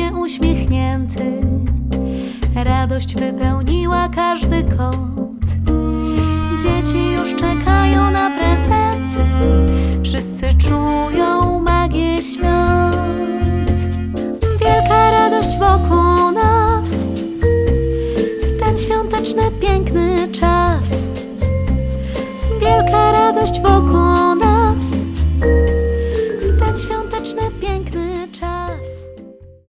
pięknie uśmiechnięty. Radość wypełniła każdy kąt. Dzieci już czekają na prezenty. Wszyscy czują magię świąt. Wielka radość wokół nas w ten świąteczny, piękny czas. Wielka radość wokół